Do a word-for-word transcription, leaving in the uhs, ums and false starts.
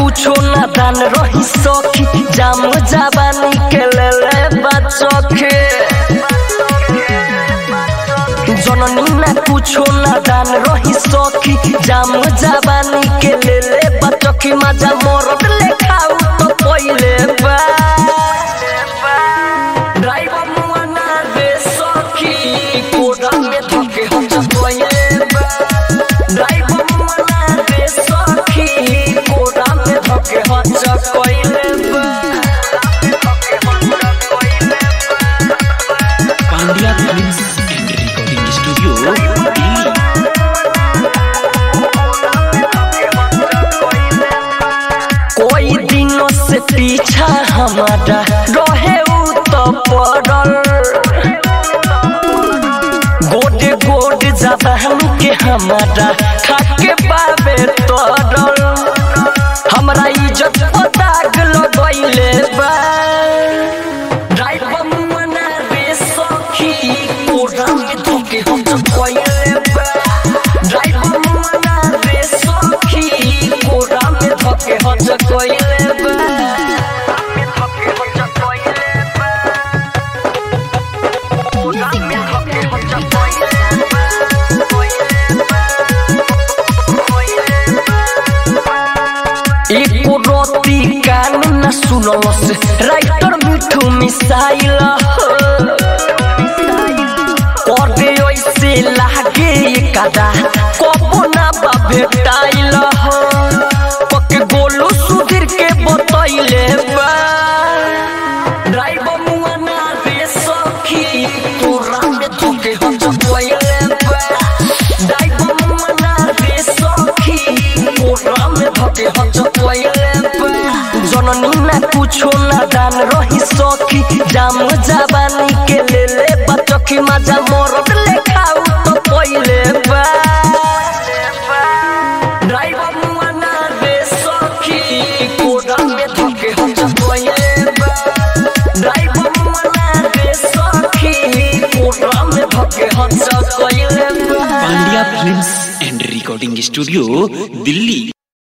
कुछो ना दान रही सखी जाम जवानी के ले बचखे जननी ना कुछो ना दान रही सखी जाम जवानी के ले बचखी मजा मरद ले खाऊ तो पहिले बा ड्राइवर मुआ ना दे सखी कोड़ा में धके हम पहिले बा ड्राइवर मुआ ना दे सखी कोड़ा में धके हम पहिले बा Pandya films and recording studio Delhi. कोई दिनों से पीछा हमारा रहे उ तो पड़ल गोडे गोड ज्यादा हमके हमारा खाके बाबे तोड़ल हमरा इज्जत पर दाग लगइले बा ड्राइवर मना रे सखी कोड़ा में धके हम पहिले बा ड्राइवर मना रे सखी कोड़ा में धके हम पहिले बा एको रोती कान न सुनल से राइटर मिठू मिसाइल कर दे ऐसे लागे कदा कबो ना बा भेटाइल पक गोलू सुधीर के बतैले बा ड्राइवर मुआ ना रे सखी तोरा में धके हम पहिले बा ड्राइवर मुआ ना रे सखी तोरा में धके हम जननी ना कुछो ना दान रही सखी जाम जवानी के ले ले बचखी मजा मरद ले खाऊ तो पहिले बा ड्राइवर मुआ ना रे सखी कोड़ा में धके हम पहिले बा ड्राइवर मुआ ना रे सखी कोड़ा में धके हम पहिले बा Pandya films and recording studio Delhi.